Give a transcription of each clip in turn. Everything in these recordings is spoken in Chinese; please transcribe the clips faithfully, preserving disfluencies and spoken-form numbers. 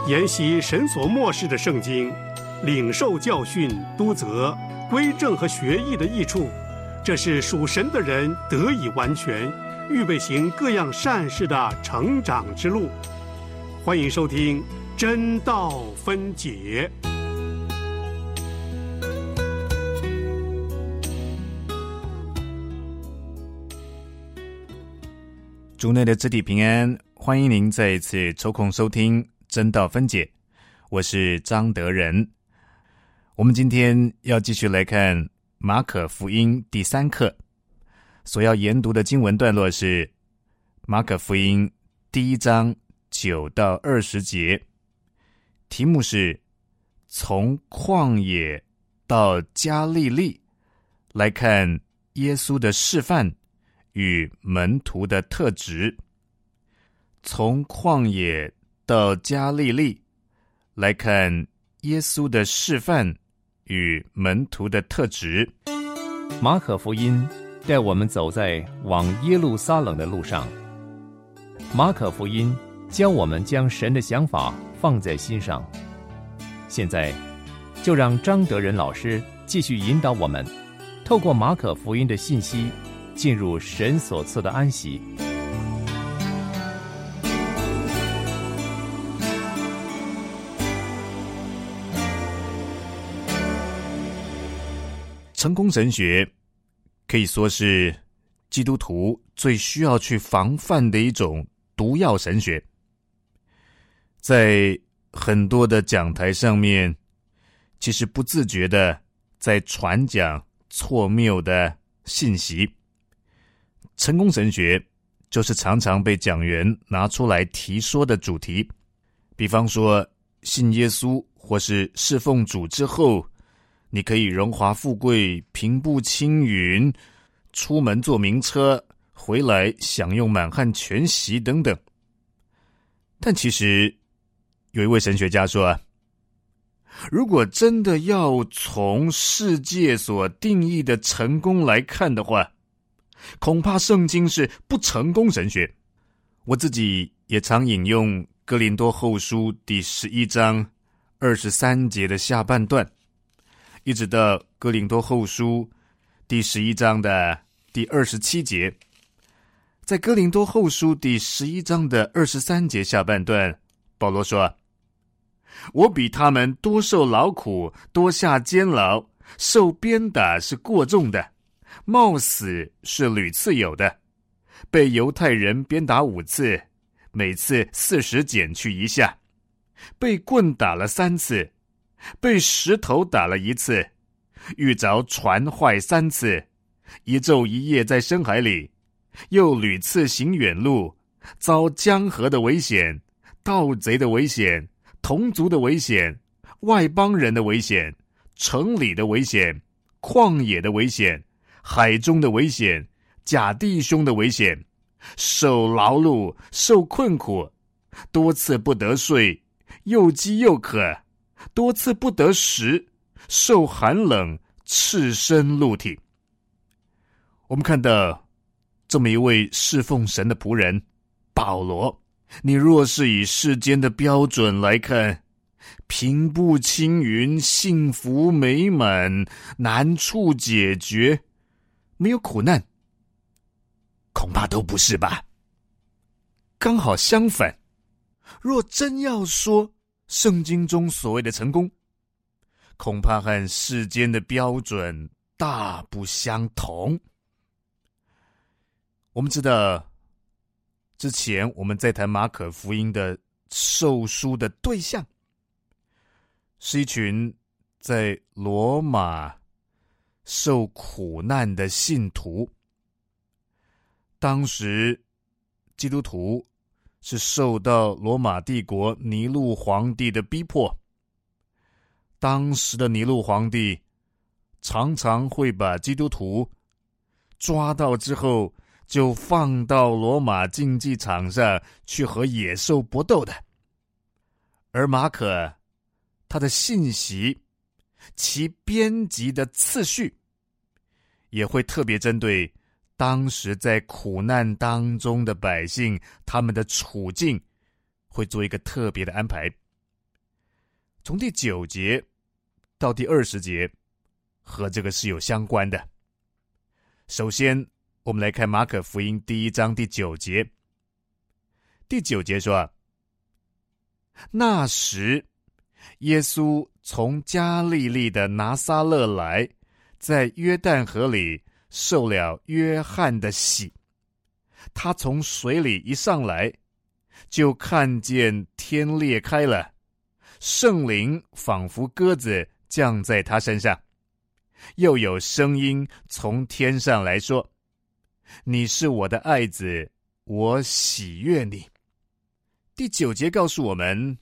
研习神所默示的圣经，领受教训、督责、归正和学艺的益处，这是属神的人得以完全，预备行各样善事的成长之路。欢迎收听真道分解。 主内的肢体平安，欢迎您再一次抽空收听真道分解，我是张德仁。我们今天要继续来看马可福音第三课，所要研读的经文段落是马可福音第一章九到二十节，题目是从旷野到加利利，来看耶稣的示范与门徒的特质。从旷野到加利利，来看耶稣的示范与门徒的特质。 马可福音带我们走在往耶路撒冷的路上。马可福音教我们将神的想法放在心上。现在就让张德仁老师继续引导我们，透过马可福音的信息，进入神所赐的安息。 成功神学可以说是基督徒最需要去防范的一种毒药神学。在很多的讲台上面，其实不自觉的在传讲错谬的信息。成功神学就是常常被讲员拿出来提说的主题，比方说信耶稣或是侍奉主之后，你可以荣华富贵、平步青云，出门坐名车，回来享用满汉全席等等。但其实有一位神学家说，如果真的要从世界所定义的成功来看的话，恐怕圣经是不成功神学。我自己也常引用哥林多后书第十一章二十三节的下半段，一直到哥林多后书第十一章的第二十七节。在哥林多后书第十一章的二十三节下半段，保罗说，我比他们多受劳苦，多下监牢，受鞭打是过重的，冒死是屡次有的，被犹太人鞭打五次，每次四十减去一下，被棍打了三次，被石头打了一次，遇着船坏三次，一昼一夜在深海里，又屡次行远路，遭江河的危险，盗贼的危险，同族的危险，外邦人的危险，城里的危险，旷野的危险，海中的危险，假弟兄的危险，受劳碌，受困苦，多次不得睡，又饥又渴，多次不得食，受寒冷，赤身露体。我们看到这么一位侍奉神的仆人保罗，你若是以世间的标准来看，平步青云，幸福美满，难处解决，没有苦难，恐怕都不是吧。刚好相反，若真要说圣经中所谓的成功，恐怕和世间的标准大不相同。我们知道，之前我们在谈马可福音的受书的对象，是一群在罗马受苦难的信徒。当时基督徒是受到罗马帝国尼禄皇帝的逼迫，当时的尼禄皇帝常常会把基督徒抓到之后，就放到罗马竞技场上去和野兽搏斗的。而马可他的信息，其编辑的次序，也会特别针对当时在苦难当中的百姓，他们的处境会做一个特别的安排。 从第九节到第二十节和这个是有相关的。首先我们来看马可福音第一章第九节。第九节说，那时耶稣从加利利的拿撒勒来，在约旦河里受了约翰的洗。他从水里一上来，就看见天裂开了，圣灵仿佛鸽子降在他身上，又有声音从天上来说，你是我的爱子，我喜悦你。第九节告诉我们，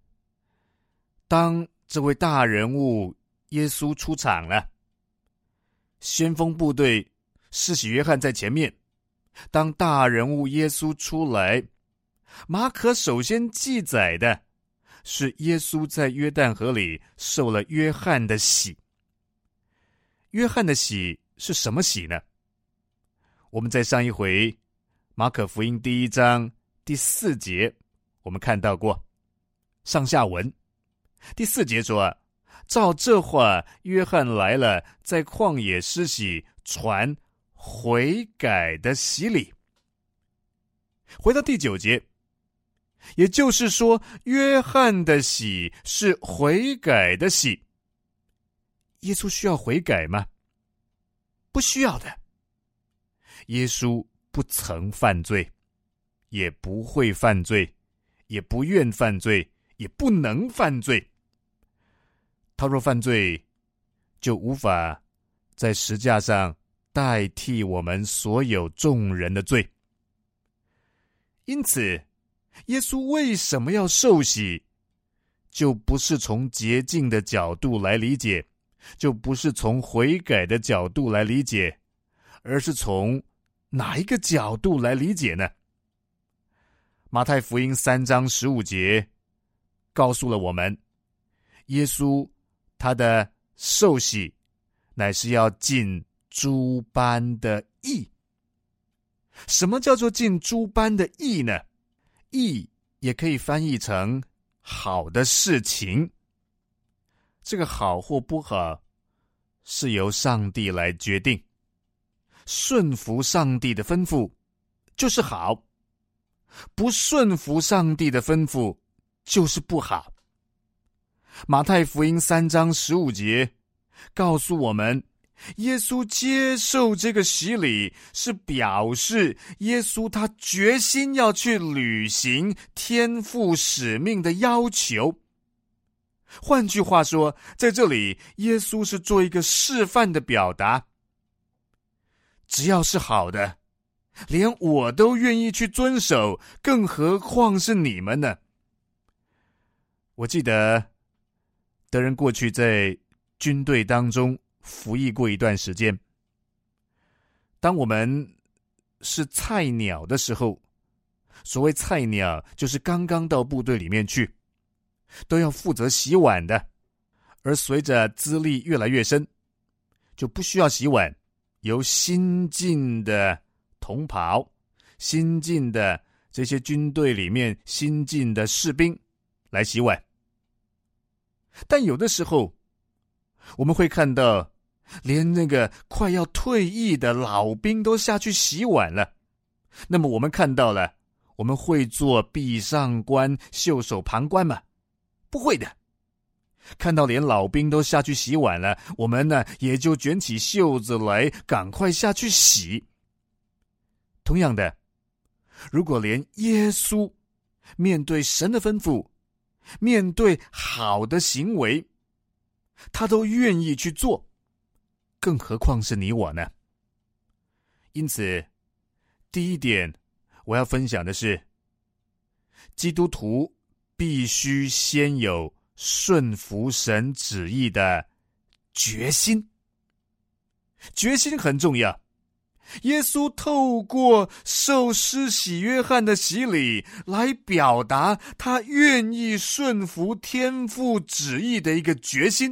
当这位大人物耶稣出场了，先锋部队施洗约翰在前面，当大人物耶稣出来，马可首先记载的是耶稣在约旦河里受了约翰的洗。约翰的洗是什么洗呢？我们在上一回马可福音第一章第四节我们看到过上下文。第四节说，照这话，约翰来了，在旷野施洗，传悔改的洗礼。回到第九节，也就是说，约翰的洗是悔改的洗。耶稣需要悔改吗？不需要的。耶稣不曾犯罪，也不会犯罪，也不愿犯罪，也不能犯罪。他若犯罪，就无法在十架上代替我们所有众人的罪。因此，耶稣为什么要受洗，就不是从洁净的角度来理解，就不是从悔改的角度来理解，而是从哪一个角度来理解呢？马太福音三章十五节告诉了我们，耶稣他的受洗乃是要尽诸般的义。什么叫做尽诸般的义呢？义也可以翻译成好的事情。这个好或不好是由上帝来决定，顺服上帝的吩咐就是好，不顺服上帝的吩咐就是不好。马太福音三章十五节告诉我们，耶稣接受这个洗礼，是表示耶稣他决心要去履行天父使命的要求。换句话说，在这里耶稣是做一个示范的表达，只要是好的，连我都愿意去遵守，更何况是你们呢？我记得德仁过去在军队当中服役过一段时间，当我们是菜鸟的时候，所谓菜鸟就是刚刚到部队里面去，都要负责洗碗的，而随着资历越来越深，就不需要洗碗，由新进的同袍，新进的这些军队里面新进的士兵来洗碗。但有的时候我们会看到连那个快要退役的老兵都下去洗碗了，那么我们看到了，我们会做壁上观袖手旁观吗？不会的。看到连老兵都下去洗碗了，我们呢也就卷起袖子来赶快下去洗。同样的，如果连耶稣面对神的吩咐，面对好的行为，他都愿意去做，更何况是你我呢？因此，第一点我要分享的是，基督徒必须先有顺服神旨意的决心。决心很重要。耶稣透过受施洗约翰的洗礼来表达他愿意顺服天父旨意的一个决心。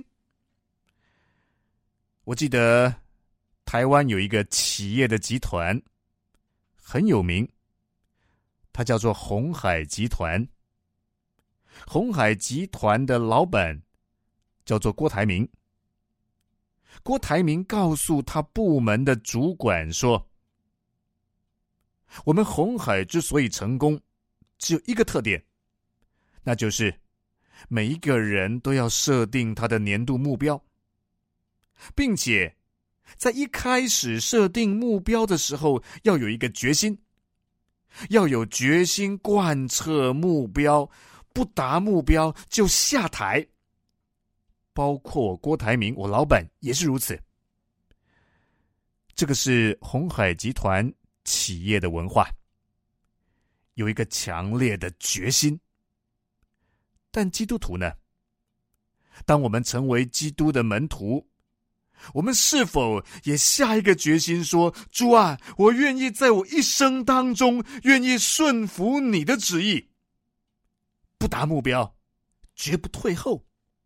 我记得台湾有一个企业的集团很有名，它叫做鸿海集团。 鸿海集团的老板叫做郭台铭。郭台铭告诉他部门的主管说，我们鸿海之所以成功，只有一个特点，那就是每一个人都要设定他的年度目标，并且在一开始设定目标的时候要有一个决心，要有决心贯彻目标，不达目标就下台。包括郭台铭，我老板也是如此。这个是鸿海集团企业的文化，有一个强烈的决心。但基督徒呢？当我们成为基督的门徒，我们是否也下一个决心说，主啊，我愿意在我一生当中愿意顺服你的旨意，不达目标绝不退后。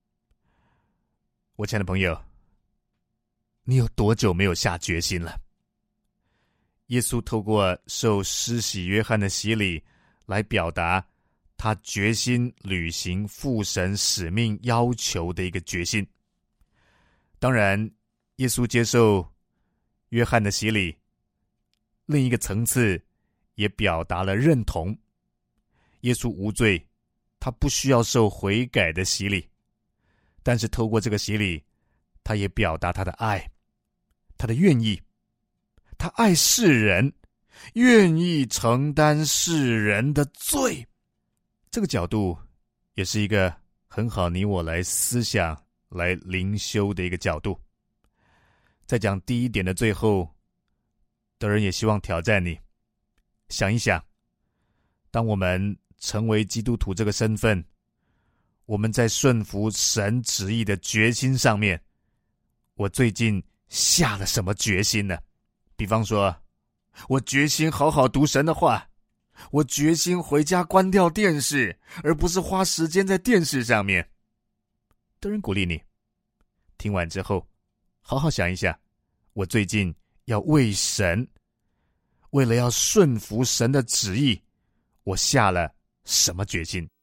我亲爱的朋友，你有多久没有下决心了？耶稣透过受施洗约翰的洗礼来表达他决心履行父神使命要求的一个决心。当然，耶稣接受约翰的洗礼，另一个层次也表达了认同。耶稣无罪，他不需要受悔改的洗礼，但是透过这个洗礼，他也表达他的爱，他的愿意，他爱世人，愿意承担世人的罪。这个角度也是一个很好你我来思想来灵修的一个角度。在讲第一点的最后，德仁也希望挑战你想一想，当我们成为基督徒这个身份，我们在顺服神旨意的决心上面，我最近下了什么决心呢？比方说，我决心好好读神的话，我决心回家关掉电视，而不是花时间在电视上面。德仁鼓励你，听完之后好好想一下，我最近要为神，为了要顺服神的旨意，我下了什么决心？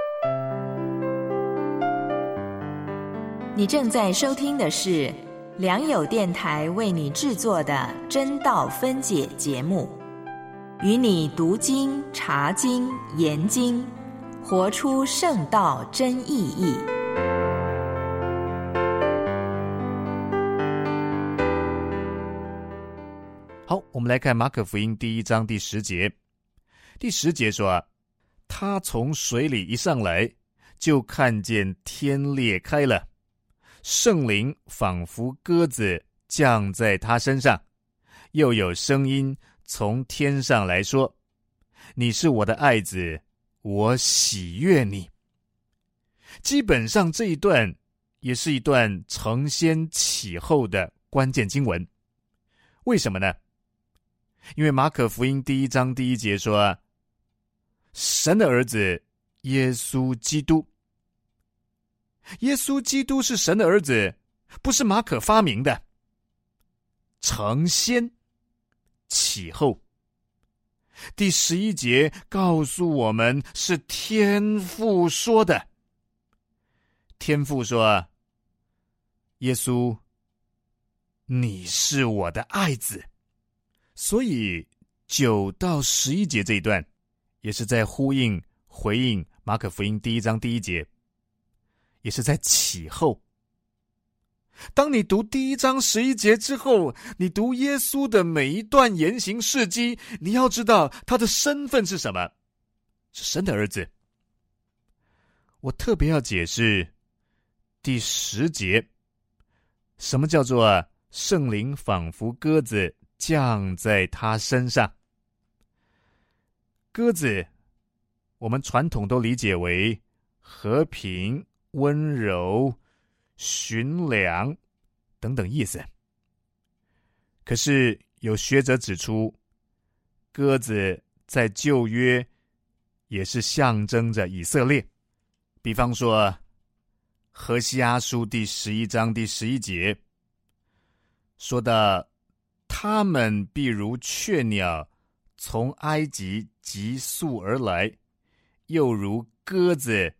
你正在收听的是良友电台为你制作的真道分解节目，与你读经、查经、研经，活出圣道真意义。 好，我们来看马可福音第一章第十节。第十节说，他从水里一上来，就看见天裂开了，圣灵仿佛鸽子降在他身上，又有声音从天上来说，你是我的爱子，我喜悦你。基本上这一段也是一段承先启后的关键经文。为什么呢？因为马可福音第一章第一节说，神的儿子耶稣基督。耶稣基督是神的儿子，不是马可发明的。承先启后。第十一节告诉我们是天父说的。天父说，耶稣，你是我的爱子。所以九到十一节这一段也是在呼应回应马可福音第一章第一节，也是在启后。当你读第一章十一节之后，你读耶稣的每一段言行事迹，你要知道他的身份是什么，是神的儿子。我特别要解释第十节，什么叫做圣灵仿佛鸽子降在他身上。鸽子我们传统都理解为和平、温柔、驯良等等意思。可是有学者指出，鸽子在旧约也是象征着以色列。比方说何西阿书第十一章第十一节说到，他们必如雀鸟从埃及急速而来，又如鸽子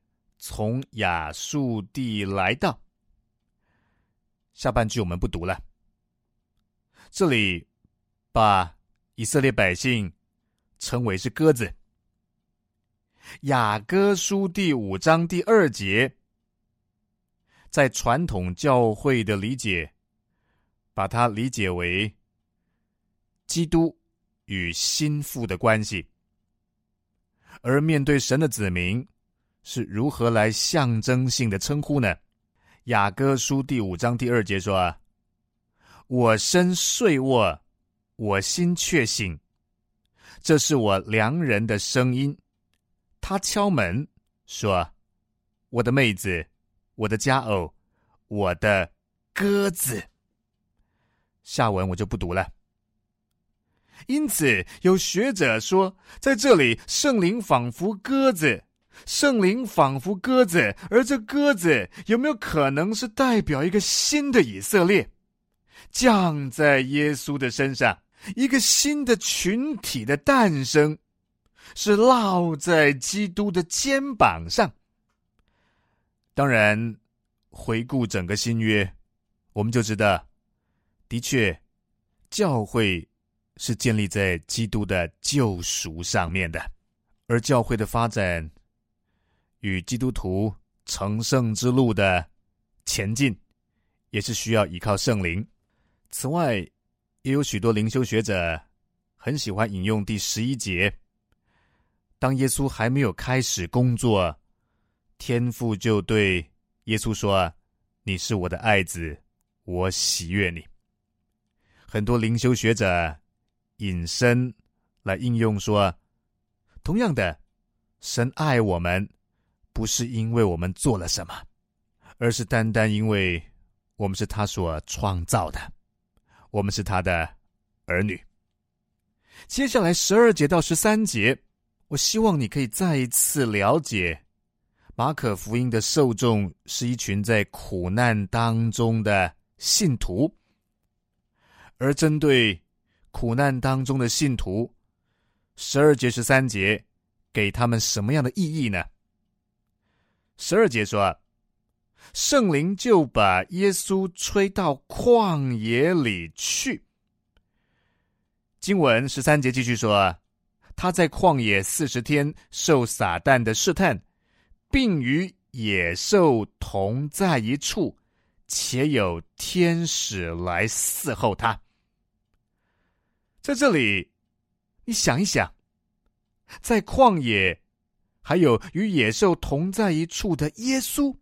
从亚述地来到。下半句我们不读了。这里把以色列百姓称为是鸽子。雅歌书第五章第二节，在传统教会的理解，把它理解为基督与心腹的关系。而面对神的子民，是如何来象征性的称呼呢？雅歌书第五章第二节说，我身睡卧，我心却醒，这是我良人的声音。他敲门说，我的妹子，我的佳偶，我的鸽子。下文我就不读了。因此有学者说，在这里圣灵仿佛鸽子，圣灵仿佛鸽子，而这鸽子有没有可能是代表一个新的以色列降在耶稣的身上，一个新的群体的诞生，是落在基督的肩膀上。当然回顾整个新约，我们就知道，的确教会是建立在基督的救赎上面的，而教会的发展与基督徒成圣之路的前进，也是需要依靠圣灵。此外，也有许多灵修学者很喜欢引用第十一节，当耶稣还没有开始工作，天父就对耶稣说，你是我的爱子，我喜悦你。很多灵修学者引申来应用说，同样的，神爱我们不是因为我们做了什么，而是单单因为我们是他所创造的，我们是他的儿女。接下来十二节到十三节，我希望你可以再一次了解，马可福音的受众是一群在苦难当中的信徒，而针对苦难当中的信徒，十二节十三节给他们什么样的意义呢？十二节说，圣灵就把耶稣吹到旷野里去。经文十三节继续说，他在旷野四十天受撒旦的试探，并与野兽同在一处，且有天使来伺候他。在这里，你想一想，在旷野还有与野兽同在一处的耶稣，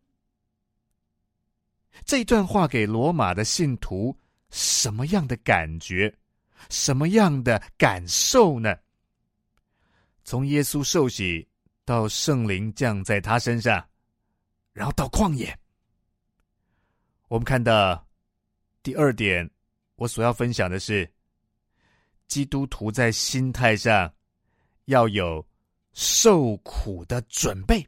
这一段话给罗马的信徒什么样的感觉，什么样的感受呢？从耶稣受洗到圣灵降在他身上，然后到旷野，我们看到第二点，我所要分享的是，基督徒在心态上要有受苦的准备。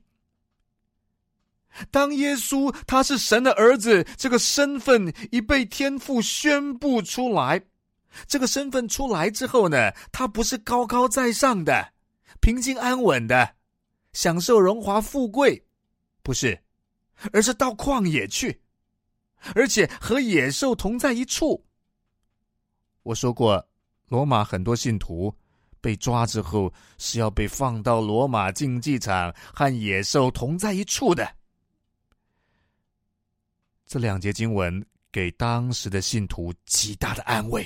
当耶稣他是神的儿子这个身份一被天父宣布出来，这个身份出来之后呢，他不是高高在上的，平静安稳的，享受荣华富贵，不是，而是到旷野去，而且和野兽同在一处。我说过，罗马很多信徒被抓之后是要被放到罗马竞技场和野兽同在一处的。这两节经文给当时的信徒极大的安慰，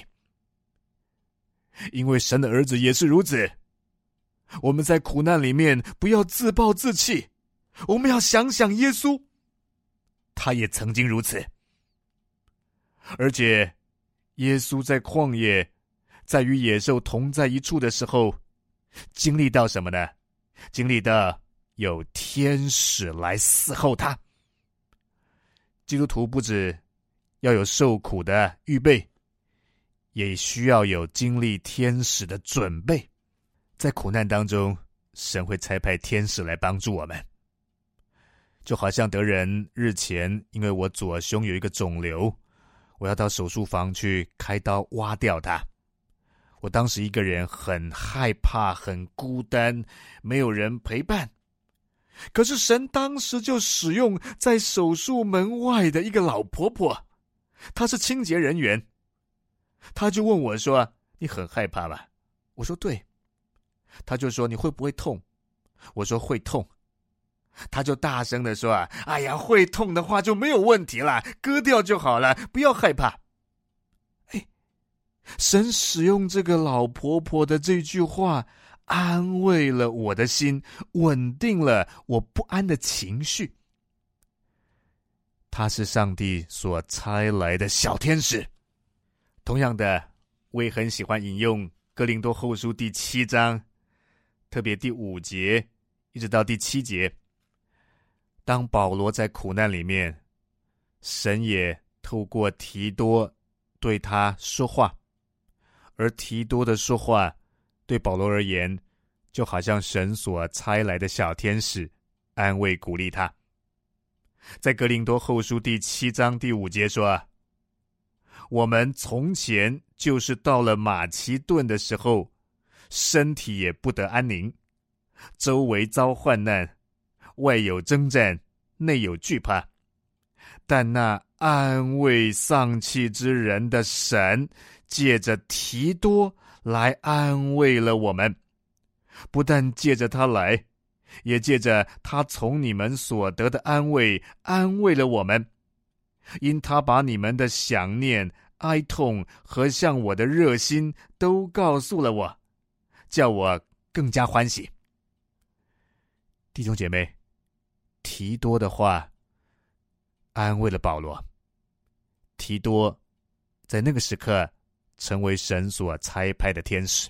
因为神的儿子也是如此。我们在苦难里面不要自暴自弃，我们要想想耶稣，他也曾经如此。而且耶稣在旷野，在与野兽同在一处的时候，经历到什么呢？经历到有天使来伺候他。基督徒不只要有受苦的预备，也需要有经历天使的准备。在苦难当中，神会差派天使来帮助我们。就好像德仁日前因为我左胸有一个肿瘤，我要到手术房去开刀挖掉它。我当时一个人很害怕，很孤单，没有人陪伴。 可是神当时就使用在手术门外的一个老婆婆，她是清洁人员。她就问我说，你很害怕吧？我说对。她就说，你会不会痛？我说会痛。她就大声的说，哎呀，会痛的话就没有问题了，割掉就好了，不要害怕。哎，神使用这个老婆婆的这句话安慰了我的心，稳定了我不安的情绪。他是上帝所差来的小天使。同样的，我也很喜欢引用哥林多后书第七章，特别第五节一直到第七节。当保罗在苦难里面，神也透过提多对他说话，而提多的说话对保罗而言，就好像神所差来的小天使，安慰鼓励他。在哥林多后书第七章第五节说，我们从前就是到了马其顿的时候，身体也不得安宁，周围遭患难，外有征战，内有惧怕。但那安慰丧气之人的神，借着提多来安慰了我们。不但借着他来，也借着他从你们所得的安慰，安慰了我们。因他把你们的想念、哀痛和向我的热心都告诉了我，叫我更加欢喜。弟兄姐妹，提多的话安慰了保罗。提多在那个时刻成为神所差派的天使。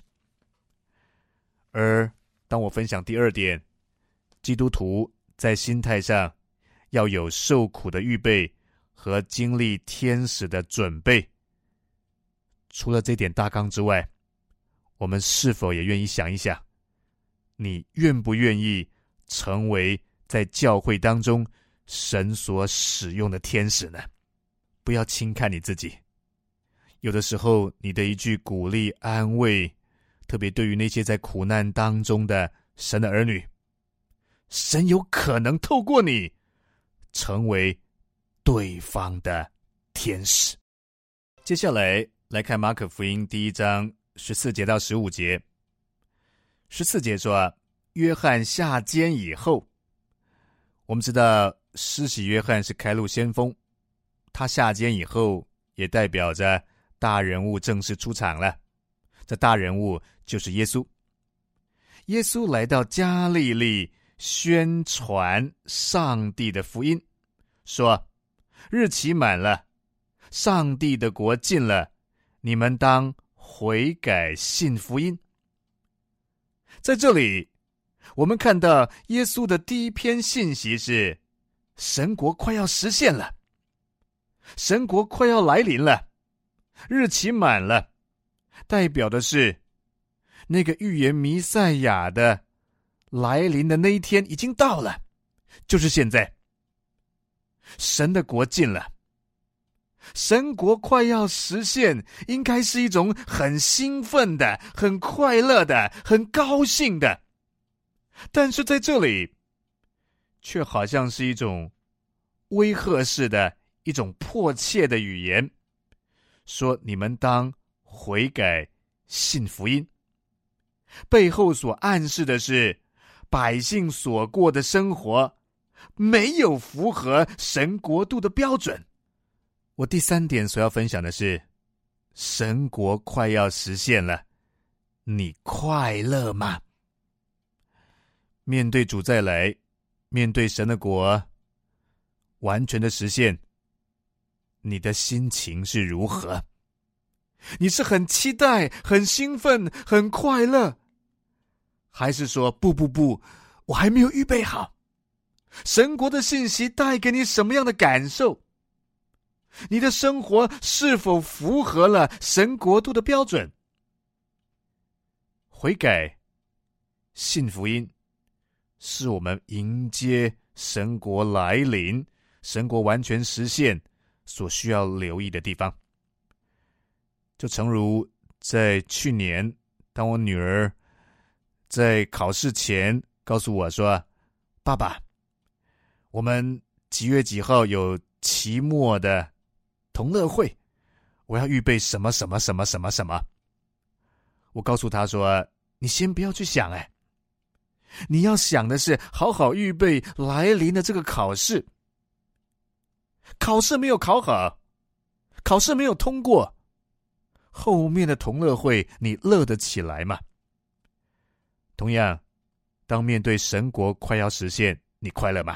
而当我分享第二点，基督徒在心态上要有受苦的预备和经历天使的准备。除了这点大纲之外，我们是否也愿意想一想，你愿不愿意成为在教会当中神所使用的天使呢？不要轻看你自己。有的时候你的一句鼓励安慰，特别对于那些在苦难当中的神的儿女，神有可能透过你成为对方的天使。接下来来看马可福音第一章十四节到十五节。十四节说，约翰下监以后，我们知道施洗约翰是开路先锋，他下监以后也代表着大人物正式出场了。这大人物就是耶稣。耶稣来到加利利宣传上帝的福音，说日期满了，上帝的国近了，你们当悔改信福音。在这里我们看到耶稣的第一篇信息是，神国快要实现了，神国快要来临了，日期满了，代表的是那个预言弥赛亚的来临的那一天已经到了，就是现在。神的国近了，神国快要实现，应该是一种很兴奋的、很快乐的、很高兴的。但是在这里却好像是一种威吓式的、一种迫切的语言，说你们当悔改信福音。背后所暗示的是，百姓所过的生活没有符合神国度的标准。我第三点所要分享的是，神国快要实现了，你快乐吗？面对主再来，面对神的国完全的实现，你的心情是如何？你是很期待、很兴奋、很快乐，还是说不不不，我还没有预备好？神国的信息带给你什么样的感受？你的生活是否符合了神国度的标准？悔改信福音是我们迎接神国来临、神国完全实现所需要留意的地方。就诚如在去年，当我女儿在考试前告诉我说， 爸爸，我们几月几号有期末的同乐会，我要预备什么什么什么什么什么。我告诉他说，你先不要去想，哎，你要想的是好好预备来临的这个考试。考试没有考好，考试没有通过，后面的同乐会你乐得起来吗？同样，当面对神国快要实现，你快乐吗？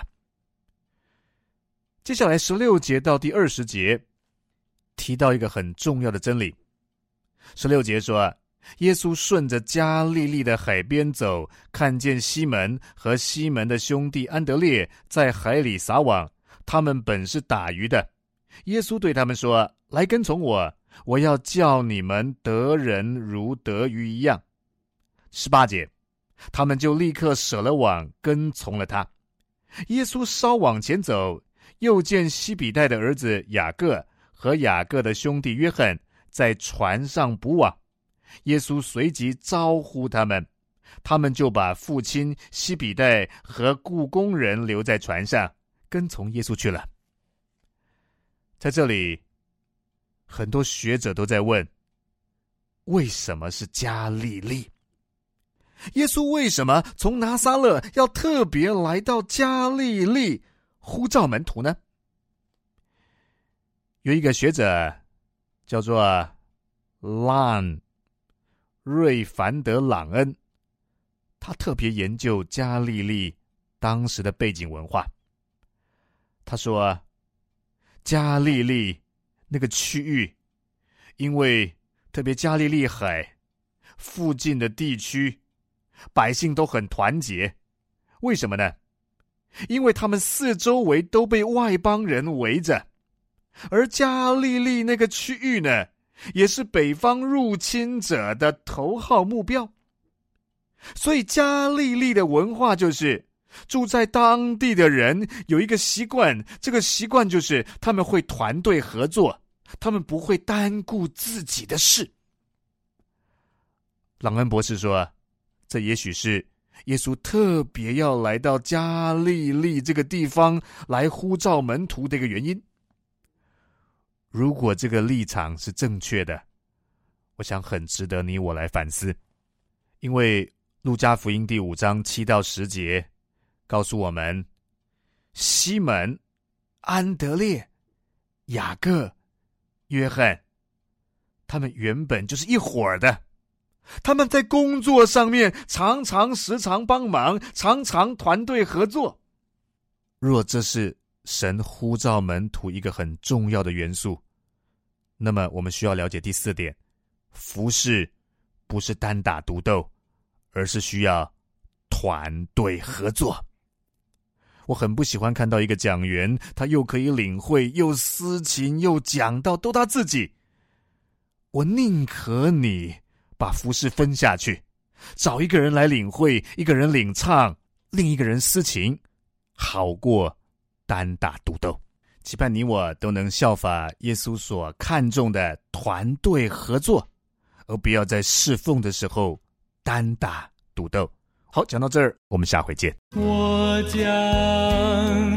接下来十六节到第二十节提到一个很重要的真理。十六节说，耶稣顺着加利利的海边走，看见西门和西门的兄弟安德烈在海里撒网，他们本是打鱼的。耶稣对他们说，来跟从我，我要叫你们得人如得鱼一样。十八节，他们就立刻舍了网，跟从了他。耶稣稍往前走，又见西比泰的儿子雅各和雅各的兄弟约翰在船上捕网。耶稣随即招呼他们，他们就把父亲西比泰和雇工人留在船上，跟从耶稣去了。在这里，很多学者都在问，为什么是加利利？耶稣为什么从拿撒勒要特别来到加利利呼召门徒呢？有一个学者叫做朗瑞凡德朗恩，他特别研究加利利当时的背景文化。他说，加利利那个区域，因为特别加利利海附近的地区百姓都很团结。为什么呢？因为他们四周围都被外邦人围着，而加利利那个区域呢，也是北方入侵者的头号目标。所以加利利的文化就是住在当地的人有一个习惯，这个习惯就是他们会团队合作，他们不会单顾自己的事。朗恩博士说，这也许是耶稣特别要来到加利利这个地方来呼召门徒的一个原因。如果这个立场是正确的，我想很值得你我来反思。因为路加福音第五章七到十节告诉我们，西门、安德烈、雅各、约翰，他们原本就是一伙儿的，他们在工作上面常常时常帮忙，常常团队合作。若这是神呼召门徒一个很重要的元素，那么我们需要了解第四点，服事不是单打独斗，而是需要团队合作。我很不喜欢看到一个讲员，他又可以领会，又司琴，又讲道，都他自己。我宁可你把服事分下去，找一个人来领会，一个人领唱，另一个人司琴，好过单打独斗。期盼你我都能效法耶稣所看重的团队合作，而不要在侍奉的时候单打独斗。好，讲到这儿，我们下回见。 我将